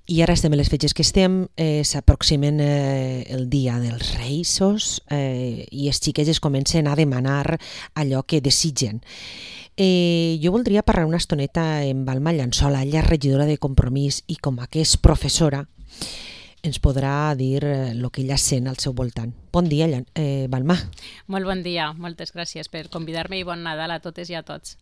I ara estem a les fetges que estem, s'aproximen el dia dels Reis i els xiquets es comencen a demanar allò que desitgen. Jo voldria parlar una estoneta amb Balma Llançola, ella és regidora de Compromís i com que és professora ens podrà dir el que ella sent al seu voltant. Bon dia, Balma. Molt bon dia, moltes gràcies per convidar-me i bon Nadal a totes i a tots.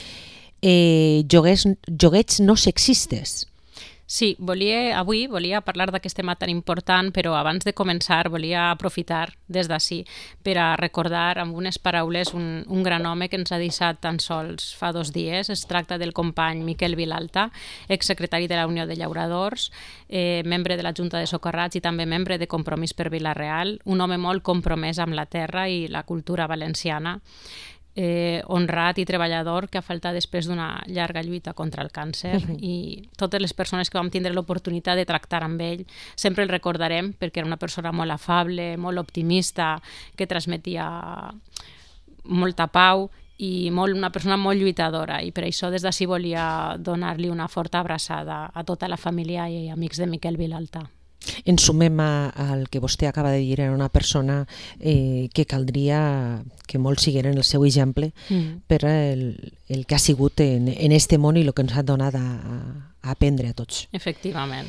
Joguets no sexistes. Sí, avui volia parlar d'aquest tema tan important, però abans de començar volia aprofitar des d'ací per a recordar amb unes paraules un gran home que ens ha deixat tan sols fa 2 dies. Es tracta del company Miquel Vilalta, exsecretari de la Unió de Llauradors, membre de la Junta de Socarrats i també membre de Compromís per Vila-real, un home molt compromès amb la terra i la cultura valenciana, honrat i treballador que ha faltat després d'una llarga lluita contra el càncer i totes les persones que vam tindre l'oportunitat de tractar amb ell sempre el recordarem perquè era una persona molt afable, molt optimista, que transmetia molta pau i una persona molt lluitadora i per això des d'ací volia donar-li una forta abraçada a tota la família i amics de Miquel Vilalta. Ens sumem al que vostè acaba de dir, era una persona que caldria que molts sigueren el seu exemple per el que ha sigut en este món i el que ens ha donat a aprendre a tots. Efectivament.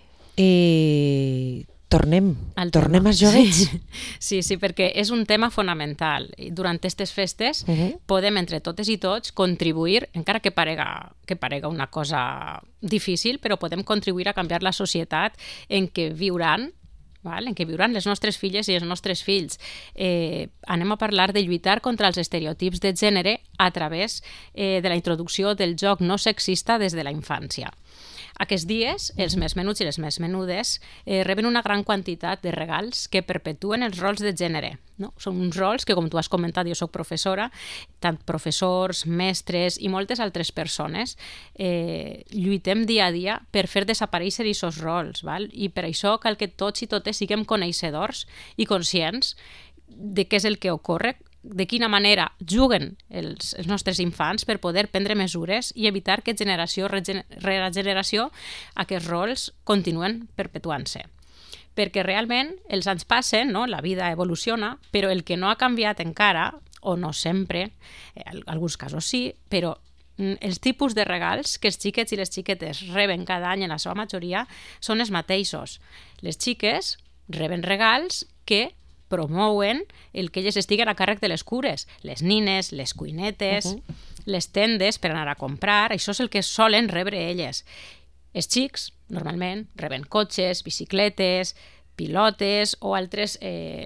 Tornem als joguets. Sí, perquè és un tema fonamental. Durant aquestes festes podem entre totes i tots contribuir, encara que parega una cosa difícil, però podem contribuir a canviar la societat en què viuran les nostres filles i els nostres fills. Anem a parlar de lluitar contra els estereotips de gènere a través de la introducció del joc no sexista des de la infància. Aquests dies, els més menuts i les més menudes reben una gran quantitat de regals que perpetuen els rols de gènere. No? Són uns rols que, com tu has comentat, jo soc professora, tant professors, mestres i moltes altres persones lluitem dia a dia per fer desaparèixer aquests rols. I per això cal que tots i totes siguem coneixedors i conscients de què és el que ocorre, de quina manera juguen els nostres infants per poder prendre mesures i evitar que generació rere generació aquests rols continuen perpetuant-se. Perquè realment els anys passen, no? La vida evoluciona, però el que no ha canviat encara, o no sempre, en alguns casos sí, però els tipus de regals que els xiquets i les xiquetes reben cada any en la seva majoria són els mateixos. Les xiques reben regals que promouen el que elles estiguen a càrrec de les cures, les nines, les cuinetes, les tendes per anar a comprar, això és el que solen rebre elles. Els xics, normalment, reben cotxes, bicicletes, pilotes o altres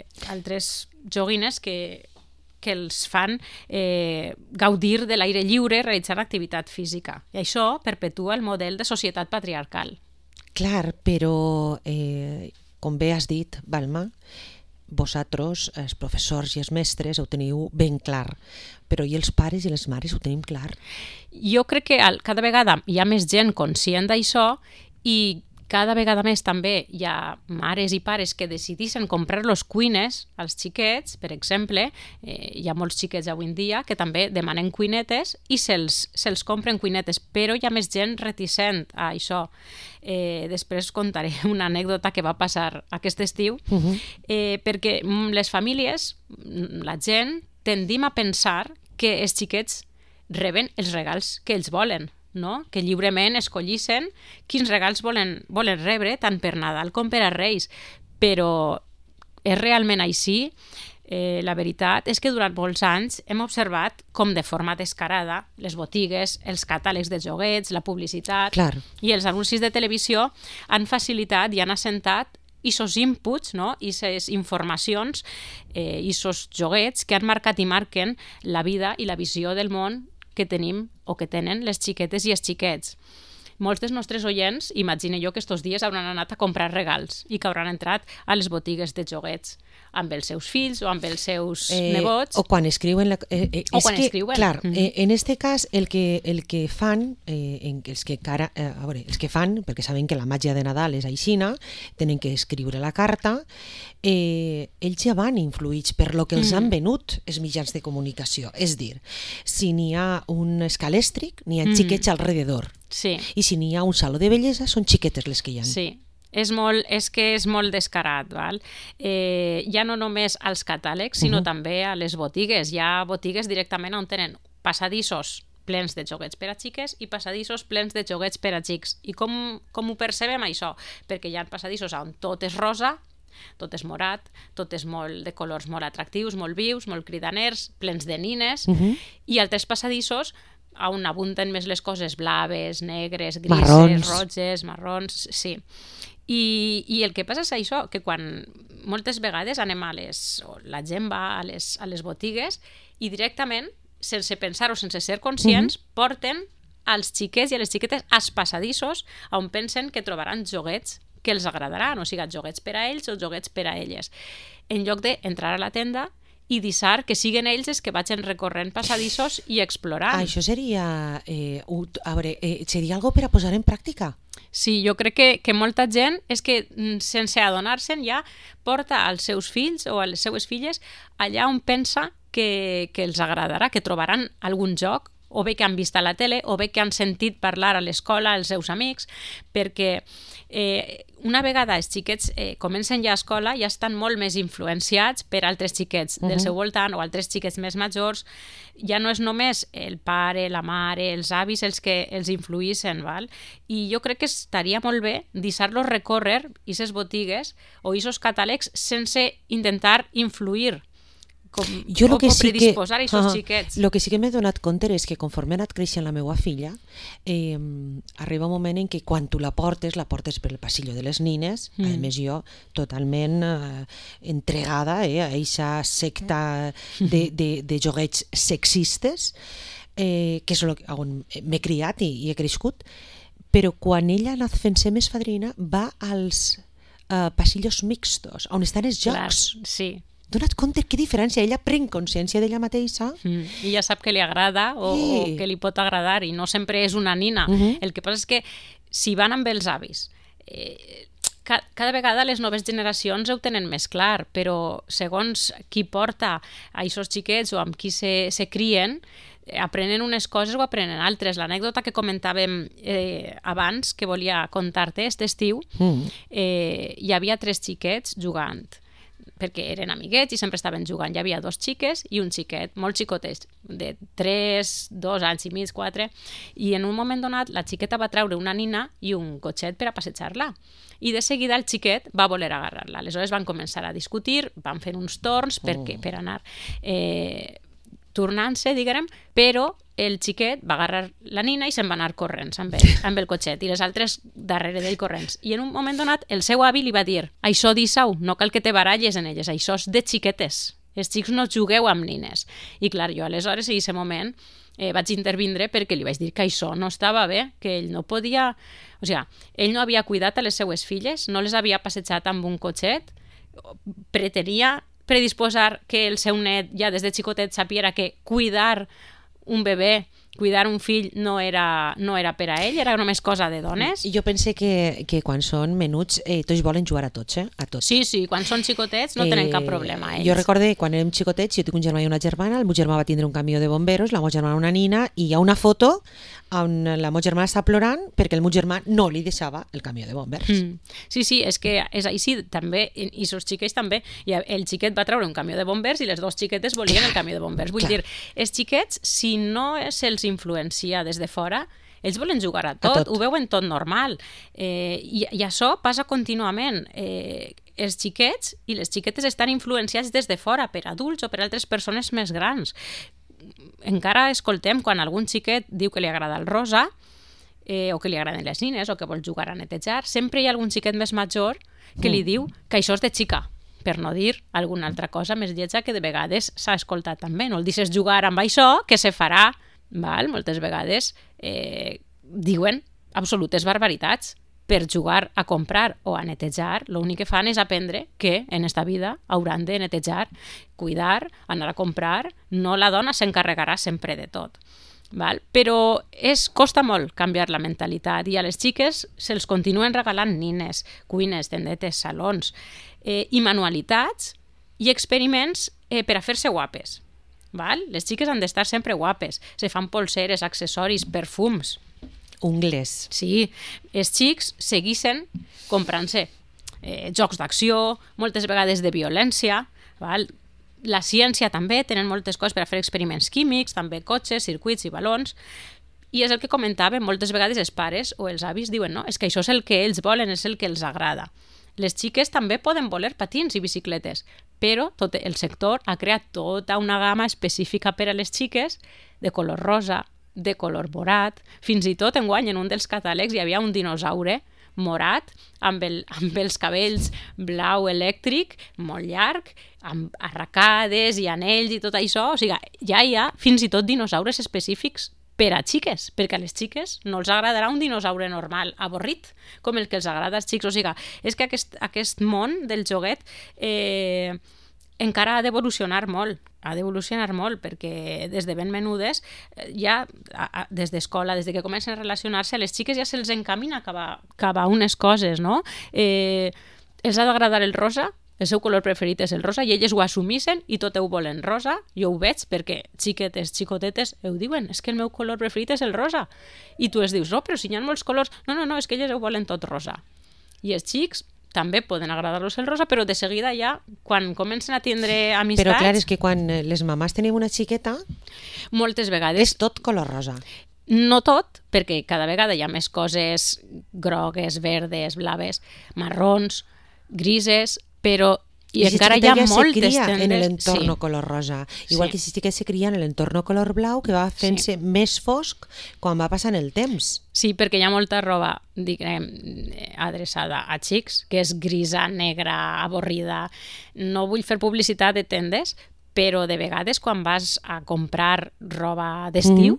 joguines que els fan gaudir de l'aire lliure realitzant activitat física. I això perpetua el model de societat patriarcal. Clar, però com bé has dit, Balma, vosaltres, els professors i els mestres, ho teniu ben clar, però i els pares i les mares ho tenim clar? Jo crec que cada vegada hi ha més gent conscient d'això i cada vegada més també hi ha mares i pares que decideixen comprar-los cuines als xiquets, per exemple, hi ha molts xiquets avui en dia que també demanen cuinetes i se'ls compren cuinetes, però hi ha més gent reticent a això. Després contaré una anècdota que va passar aquest estiu, perquè les famílies, la gent, tendim a pensar que els xiquets reben els regals que ells volen, no? Que lliurement escollissin quins regals volen rebre tant per Nadal com per a Reis, però és realment així? La veritat és que durant molts anys hem observat com de forma descarada les botigues, els catàlegs de joguets, la publicitat i els anuncis de televisió han facilitat i han assentat aquests inputs, no? Aquestes informacions, aquests joguets que han marcat i marquen la vida i la visió del món que tenim o que tenen les xiquetes i els xiquets. Molts dels nostres oients, imagino jo que estos dies hauran anat a comprar regals i que hauran entrat a les botigues de joguets. amb els seus fills o amb els seus nebots. O quan escriuen. Escriuen. Clar, en este cas el que fan, els que fan, perquè saben que la màgia de Nadal és aixina, tenen que escriure la carta, ells ja van influïts per lo que els han venut els mitjans de comunicació. És dir, si n'hi ha un escalèstric, n'hi ha xiquets alrededor. Sí. I si n'hi ha un saló de bellesa, són xiquetes les que hi ha. Sí. És que és molt descarat, val? Ja no només als catàlegs, sinó també a les botigues. Hi ha botigues directament on tenen passadissos plens de joguets per a xiques i passadissos plens de joguets per a xics. I com ho percebem això? Perquè hi ha passadissos on tot és rosa, tot és morat, tot és molt de colors molt atractius, molt vius, molt cridaners, plens de nines, i altres passadissos on abunden més les coses blaves, negres, grises, roges, marrons, sí. I el que passa és això, que quan moltes vegades anem la gent va a les botigues i directament, sense pensar o sense ser conscients, porten als xiquets i a les xiquetes als passadissos on pensen que trobaran joguets que els agradaran, o sigui, joguets per a ells o joguets per a elles. En lloc d'entrar a la tenda i deixar que siguin ells els que vagin recorrent passadissos i explorant. Això seria seria algo per a posar en pràctica? Sí, jo crec que molta gent és que sense adonar-se'n ja porta als seus fills o a les seues filles allà on pensa que els agradarà, que trobaran algun joc, o bé que han vist a la tele, o bé que han sentit parlar a l'escola els seus amics, perquè una vegada els xiquets comencen ja a escola ja estan molt més influenciats per altres xiquets del seu voltant o altres xiquets més majors. Ja no és només el pare, la mare, els avis els que els influïssen, val? I jo crec que estaria molt bé deixar-los recórrer aquestes botigues o aquests catàlegs sense intentar influir o predisposar a aquests xiquets. El que sí que m'he donat compte és que conforme ha anat creixent la meva filla, arriba un moment en què quan tu la portes per el passillo de les nines, a més jo totalment entregada a aquesta secta de joguets sexistes, que és on m'he criat i he crescut, però quan ella ha anat fent-se més fadrina va als passillos mixtos, on estan els jocs. Clar, sí. Dona't compte que diferència, ella pren consciència d'ella mateixa i ja sap que li agrada o que li pot agradar i no sempre és una nina. El que passa és que si van amb els avis, cada vegada les noves generacions ho tenen més clar, però segons qui porta a aquests xiquets o amb qui se crien, aprenen unes coses o aprenen altres. L'anècdota que comentàvem abans, que volia contar-te, aquest estiu, hi havia 3 xiquets jugant, perquè eren amiguets i sempre estaven jugant. Hi havia 2 xiques i un xiquet, molt xicotets, de 3, 2 anys i mig, 4, i en un moment donat la xiqueta va treure una nina i un cotxet per a passejar-la. I de seguida el xiquet va voler agarrar-la. Aleshores van començar a discutir, van fer uns torns per anar tornant-se, diguem, però el xiquet va agarrar la nina i se'n va anar corrents amb el cotxet i les altres darrere d'ell corrents. I en un moment donat el seu avi li va dir: això deixa-ho, no cal que te baralles en elles, això és de xiquetes, els xics no jugueu amb nines. I clar, jo aleshores en aquest moment vaig intervindre perquè li vaig dir que això no estava bé, que ell no podia... O sigui, ell no havia cuidat a les seues filles, no les havia passejat amb un cotxet, pretenia predisposar que el seu net ja des de xicotet sapiera que cuidar un bebè, cuidar un fill no era per a ell, era només cosa de dones. Jo pense que quan són menuts tots volen jugar a tots, a tots. Sí, quan són xicotets no tenen cap problema ells. Jo recorde quan érem xicotets, jo tinc un germà i una germana, el meu germà va tindre un camió de bomberos, la meva germana una nina, i hi ha una foto on la meva germana està plorant perquè el meu germà no li deixava el camió de bombers. Sí, és que és així també, i els xiquets també, el xiquet va treure un camió de bombers i les 2 xiquetes volien el camió de bombers. Vull dir, els xiquets, si no se'ls influencia des de fora, ells volen jugar a tot, ho veuen tot normal. I això passa contínuament. Els xiquets i les xiquetes estan influenciats des de fora per adults o per altres persones més grans. Encara escoltem quan algun xiquet diu que li agrada el rosa o que li agraden les nines o que vol jugar a netejar, sempre hi ha algun xiquet més major que li diu que això és de xica, per no dir alguna altra cosa més lletja que de vegades s'ha escoltat també. No el deixes jugar amb això, que se farà. Moltes vegades diuen absolutes barbaritats per jugar a comprar o a netejar, l'únic que fan és aprendre que en esta vida hauran de netejar, cuidar, anar a comprar, no la dona s'encarregarà sempre de tot. Val? Però costa molt canviar la mentalitat i a les xiques se'ls continuen regalant nines, cuines, tendetes, salons i manualitats i experiments per a fer-se guapes. Val? Les xiques han d'estar sempre guapes, se fan polseres, accessoris, perfums. Ungles. Sí, els xics segueixen comprant-se jocs d'acció, moltes vegades de violència, val? La ciència també, tenen moltes coses per a fer experiments químics, també cotxes, circuits i balons, i és el que comentàvem, moltes vegades els pares o els avis diuen, no, és que això és el que ells volen, és el que els agrada. Les xiques també poden voler patins i bicicletes, però tot el sector ha creat tota una gamma específica per a les xiques de color rosa, de color morat, fins i tot enguany en un dels catàlegs hi havia un dinosaure morat, amb els cabells blau elèctric, molt llarg, amb arracades i anells i tot això. O sigui, ja hi ha fins i tot dinosaures específics per a xiques, perquè a les xiques no els agradarà un dinosaure normal, avorrit, com el que els agrada als xics. O sigui, és que aquest món del joguet encara ha d'evolucionar molt, perquè des de ben menudes, ja des d'escola, des de que comencen a relacionar-se, a les xiques ja se'ls encamina cap a unes coses, no? Els ha d'agradar el rosa, el seu color preferit és el rosa, i elles ho assumissen i tot ho volen rosa. Jo ho veig perquè xiquetes, xicotetes ho diuen, és que el meu color preferit és el rosa. I tu els dius, no, però si hi ha molts colors. No, és que elles ho volen tot rosa. I els xics també poden agradar-los el rosa, però de seguida ja, quan comencen a tindre amistats... Però clar, és que quan les mamàs tenim una xiqueta... Moltes vegades... És tot color rosa. No tot, perquè cada vegada hi ha més coses grogues, verdes, blaves, marrons, grises, però... I encara hi ha moltes tendes... en l'entorn color rosa. Igual que si se cria en l'entorn color blau, que va fent-se més fosc quan va passant el temps. Sí, perquè hi ha molta roba, diguem, adreçada a xics, que és grisa, negra, avorrida. No vull fer publicitat de tendes, però de vegades quan vas a comprar roba d'estiu,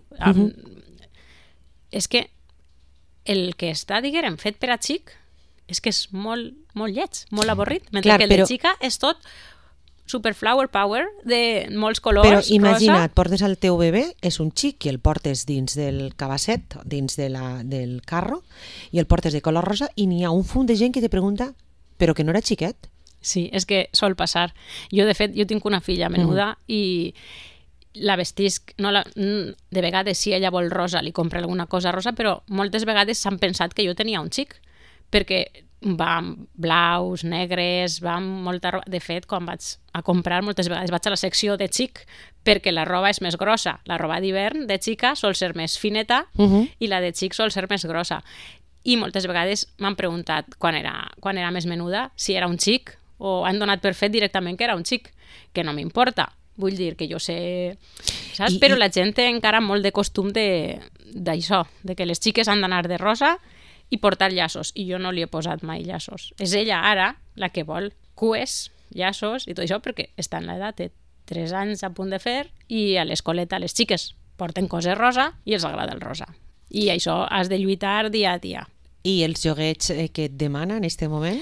és que el que està, diguem, fet per a xic, és que és molt lleig, molt avorrit, mentre que el de xica és tot super flower power de molts colors. Però imagina't, portes el teu bebè, és un xic i el portes dins del cabasset, dins del carro, i el portes de color rosa i n'hi ha un fum de gent que te pregunta però que no era xiquet. Sí, és que sol passar. Jo, de fet, tinc una filla menuda i la vestisc, de vegades si ella vol rosa li compra alguna cosa rosa, però moltes vegades s'han pensat que jo tenia un xic, perquè va amb blaus, negres, va amb molta roba. De fet, quan vaig a comprar, moltes vegades vaig a la secció de xic, perquè la roba és més grossa. La roba d'hivern de xica sol ser més fineta i la de xic sol ser més grossa. I moltes vegades m'han preguntat, quan era més menuda, si era un xic, o han donat per fet directament que era un xic, que no m'importa. Vull dir que jo sé... Saps? Però la gent té encara molt de costum d'això, de que les xiques han d'anar de rosa i portar llaços, i jo no li he posat mai llaços. És ella ara la que vol cues, llaços i tot això, perquè està en l'edat, té 3 anys a punt de fer, i a l'escoleta les xiques porten coses rosa i els agrada el rosa. I això has de lluitar dia a dia. I els joguets que et demana en aquest moment?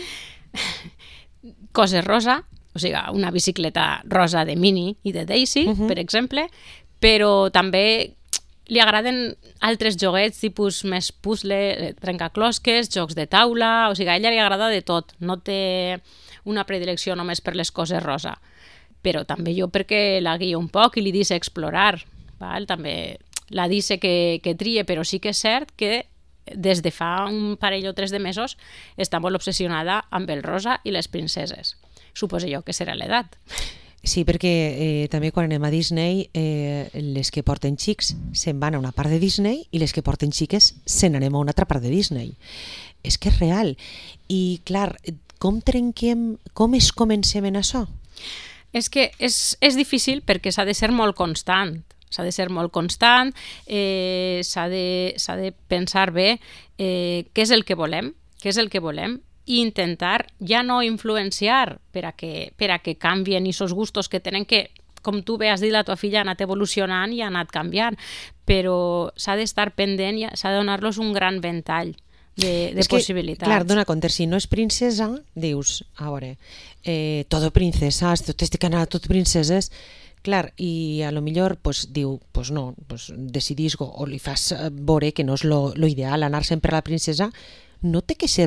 Coses rosa, o sigui, una bicicleta rosa de Mini i de Daisy, per exemple, però també li agraden altres joguets tipus més puzzle, trencaclosques, jocs de taula, o sigui, a ella li agrada de tot, no té una predilecció només per les coses rosa. Però també jo perquè la guio un poc i li dice explorar, val? També la dice que trie, però sí que és cert que des de fa un parell o 3 de mesos està molt obsessionada amb el rosa i les princeses. Suposo jo que serà l'edat. Sí, perquè també quan anem a Disney, les que porten xics se'n van a una part de Disney i les que porten xiques se n'anem a una altra part de Disney. És que és real. I clar, com es comencem en això? És que és difícil perquè s'ha de ser molt constant. S'ha de ser molt constant, s'ha de pensar bé què és el que volem, i intentar ja no influenciar per a que canvien aquests gustos que tenen, que, com tu bé has dit, la tua filla ha anat evolucionant i ha anat canviant, però s'ha d'estar pendent i s'ha de donar-los un gran ventall, de possibilitats. Clar, dona compte, si no és princesa, dius, a veure, todo princesas, tot este canal, tot princeses, clar, i a lo millor pues, diu, pues no, pues decidís o li fas veure que no és lo ideal anar sempre a la princesa, no té que ser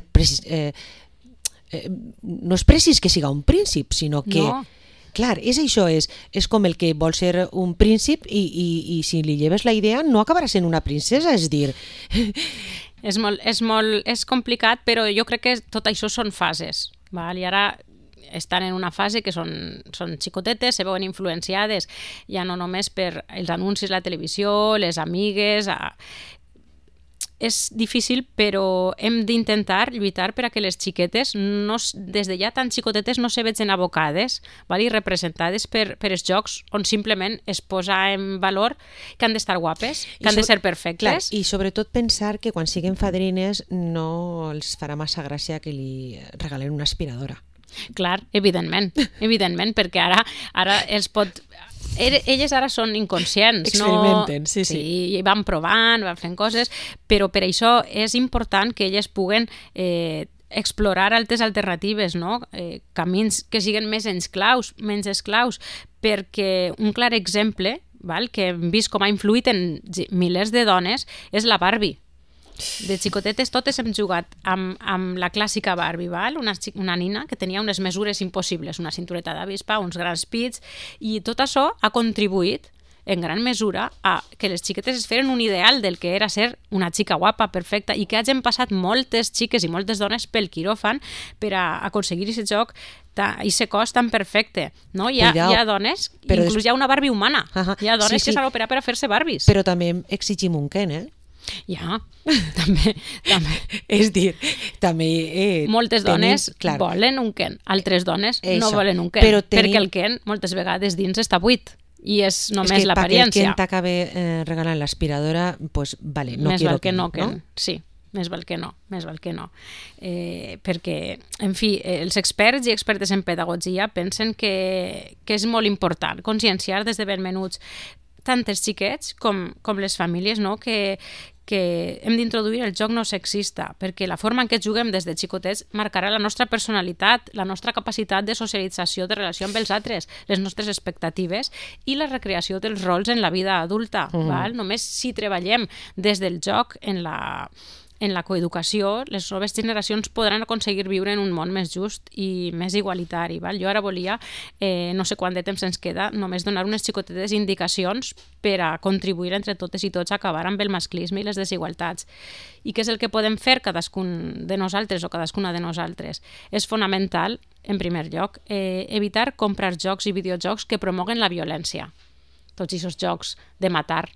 no és precís que siga un príncip, sinó que No. clar, és això, és com el que vol ser un príncip i si li lleves la idea no acabarà sent una princesa, és dir... És complicat, però jo crec que tot això són fases, val? I ara estan en una fase que són xicotetes, se veuen influenciades ja no només per els anuncis a la televisió, les amigues... És difícil, però hem d'intentar lluitar per a que les xiquetes, des de ja tan xicotetes, no se vegin abocades, val? I representades per els jocs on simplement es posa en valor que han d'estar guapes, que han de ser perfectes. Clar, i sobretot pensar que quan siguin fadrines no els farà massa gràcia que li regalen una aspiradora. Clar, evidentment, perquè ara els pot... Elles ara són inconscients, experimenten, no? sí. I van provant, van fent coses, però per això és important que elles puguen explorar altres alternatives, no? Camins que siguin menys esclaus, perquè un clar exemple, val, que hem vist com ha influït en milers de dones és la Barbie. De xicotetes totes hem jugat amb la clàssica Barbie, val? Una nina que tenia unes mesures impossibles, una cintureta d'avispa, uns grans pits, i tot això ha contribuït en gran mesura a que les xiquetes es feren un ideal del que era ser una xica guapa, perfecta, i que hagin passat moltes xiques i moltes dones pel quiròfan per a aconseguir aquest joc, aquest cos tan perfecte. No? Hi ha dones, inclús hi ha una Barbie humana, hi ha dones que s'han operat per a fer-se Barbies. Però també exigim un Ken, Ja, també. És dir, també... Moltes dones volen un Ken, altres dones no volen un Ken, perquè el Ken moltes vegades dins està buit i és només l'apariència. És que perquè el Ken t'acabe regalant l'aspiradora, pues vale, no més quiero val que no, Ken, no? Sí. Més val que no. Perquè, en fi, els experts i expertes en pedagogia pensen que és molt important conscienciar des de ben menuts tant els xiquets com les famílies, no? que hem d'introduir el joc no sexista, perquè la forma en què juguem des de xicotets marcarà la nostra personalitat, la nostra capacitat de socialització, de relació amb els altres, les nostres expectatives i la recreació dels rols en la vida adulta. Val? Només si treballem des del joc en la coeducació, les noves generacions podran aconseguir viure en un món més just i més igualitari. Val? Jo ara volia, no sé quant de temps ens queda, només donar unes xicotetes indicacions per a contribuir entre totes i tots a acabar amb el masclisme i les desigualtats. I què és el que podem fer cadascun de nosaltres o cadascuna de nosaltres? És fonamental, en primer lloc, evitar comprar jocs i videojocs que promoguen la violència. Tots aquests jocs de matar,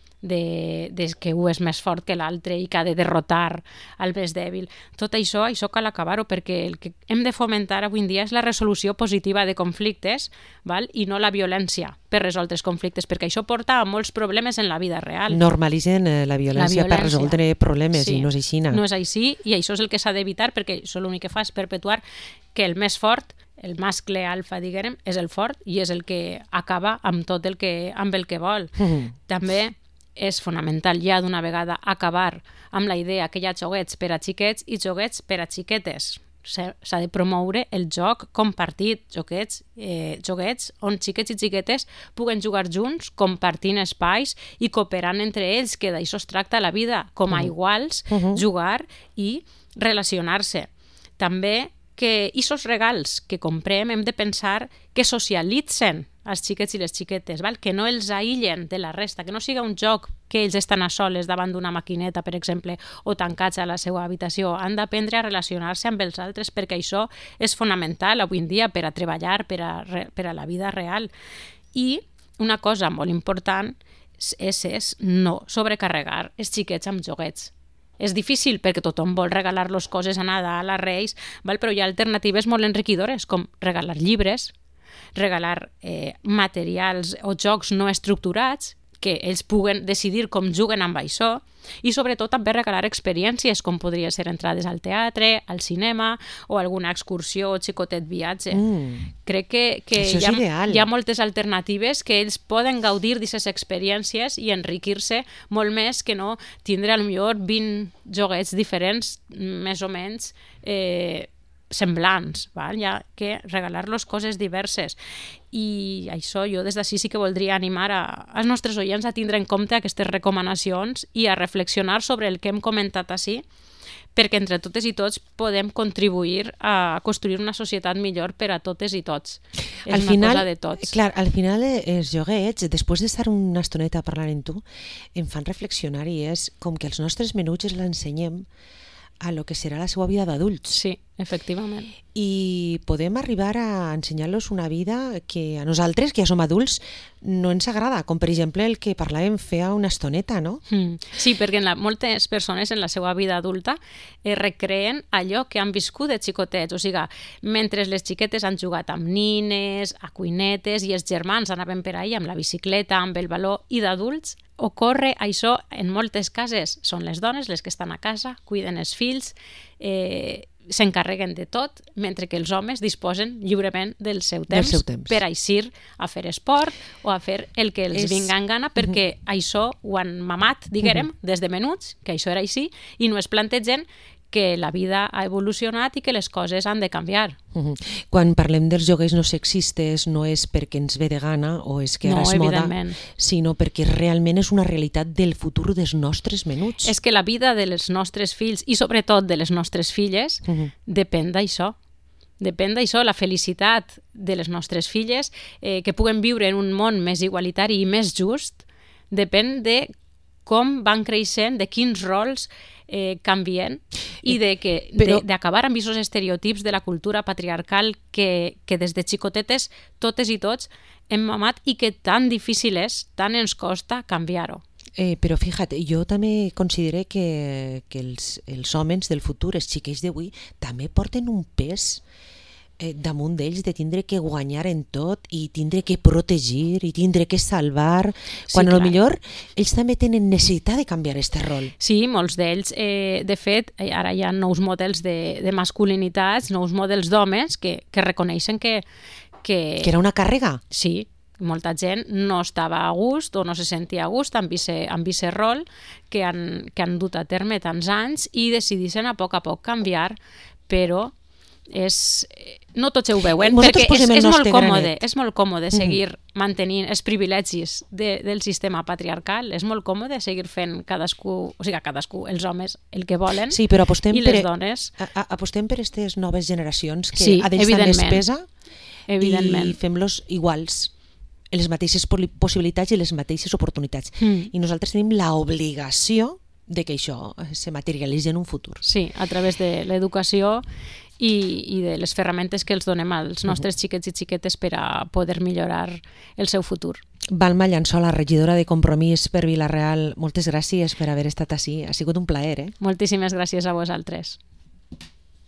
de que un és més fort que l'altre i que ha de derrotar el més dèbil. Tot això cal acabar-ho, perquè el que hem de fomentar avui en dia és la resolució positiva de conflictes, val? I no la violència per resoldre els conflictes, perquè això porta a molts problemes en la vida real. Normalitzen la violència per resoldre problemes, i no és així. No és així, i això és el que s'ha d'evitar, perquè això l'únic que fa és perpetuar que el més fort, el mascle alfa, diguem, és el fort i és el que acaba amb tot el que vol. També és fonamental ja d'una vegada acabar amb la idea que hi ha joguets per a xiquets i joguets per a xiquetes. S'ha de promoure el joc compartit, joguets on xiquets i xiquetes puguen jugar junts, compartint espais i cooperant entre ells, que d'això es tracta la vida, com a iguals, jugar i relacionar-se. També que aquests regals que comprem hem de pensar que socialitzen els xiquets i les xiquetes, val? Que no els aïllen de la resta, que no siga un joc que ells estan a soles davant d'una maquineta, per exemple, o tancats a la seva habitació. Han d'aprendre a relacionar-se amb els altres, perquè això és fonamental avui en dia per a treballar, per a la vida real. I una cosa molt important és no sobrecarregar els xiquets amb joguets. És difícil perquè tothom vol regalar-los coses a Nadal, a Reis, val? Però hi ha alternatives molt enriquidores, com regalar llibres, regalar materials o jocs no estructurats que ells puguen decidir com juguen amb això, i sobretot també regalar experiències com podria ser entrades al teatre, al cinema o alguna excursió o xicotet viatge. Crec que hi ha moltes alternatives que ells poden gaudir d'aquestes experiències i enriquir-se molt més que no tindre potser 20 joguets diferents més o menys semblants, val? Ja que regalar-los coses diverses. I això jo des d'ací sí que voldria animar als nostres oients a tindre en compte aquestes recomanacions i a reflexionar sobre el que hem comentat ací, perquè entre totes i tots podem contribuir a construir una societat millor per a totes i tots. És una cosa de tots. Clar, al final els joguets, després d'estar una estoneta parlant amb tu, em fan reflexionar i és com que els nostres menuts l'ensenyem a lo que serà la seva vida d'adults. Sí, efectivament. I podem arribar a ensenyar-los una vida que a nosaltres, que ja som adults, no ens agrada, com per exemple el que parlàvem feia una estoneta, no? Sí, perquè moltes persones en la seva vida adulta recreen allò que han viscut de xicotets, o sigui, mentre les xiquetes han jugat amb nines, a cuinetes, i els germans anaven per ahí amb la bicicleta, amb el baló, i d'adults ocorre això en moltes cases. Són les dones les que estan a casa, cuiden els fills, s'encarreguen de tot, mentre que els homes disposen lliurement del seu temps per eixir a fer esport o a fer el que els vinga en gana, perquè això ho han mamat, diguem, des de menuts, que això era així, i no es plantegen que la vida ha evolucionat i que les coses han de canviar. Quan parlem dels joguers no sexistes no és perquè ens ve de gana o és que ara és moda, sinó perquè realment és una realitat del futur dels nostres menuts. És que la vida dels nostres fills i sobretot de les nostres filles depèn d'això. Depèn d'això, la felicitat de les nostres filles, que puguen viure en un món més igualitari i més just, depèn de com van creixent, de quins rols canvien i d'acabar amb aquests estereotips de la cultura patriarcal que des de xicotetes totes i tots hem mamat i que tan difícil és, tant ens costa canviar-ho. Però fíjate, jo també considero que els homes del futur, els xiquets d'avui, també porten un pes damunt d'ells de tindre que guanyar en tot i tindre que protegir i tindre que salvar, quan a lo millor ells també tenen necessitat de canviar aquest rol. Sí, molts d'ells, de fet, ara hi ha nous models de masculinitats, nous models d'homes que reconeixen que era una càrrega. Sí, molta gent no estava a gust o no se sentia a gust amb aquest rol que han dut a terme tants anys i decidissin a poc canviar, però no tots ho veuen, perquè és molt còmode seguir mantenint els privilegis del sistema patriarcal, és molt còmode seguir fent cadascú, els homes, el que volen, sí, però i les dones. Apostem per aquestes noves generacions que a d'ells també es pesa i fem-los iguals, les mateixes possibilitats i les mateixes oportunitats. I nosaltres tenim l'obligació de que això se materialitzi en un futur. Sí, a través de l'educació i de les ferramentes que els donem als nostres xiquets i xiquetes per a poder millorar el seu futur. Balma Llançola, regidora de Compromís per Vila-real, moltes gràcies per haver estat ací. Ha sigut un plaer. Moltíssimes gràcies a vosaltres.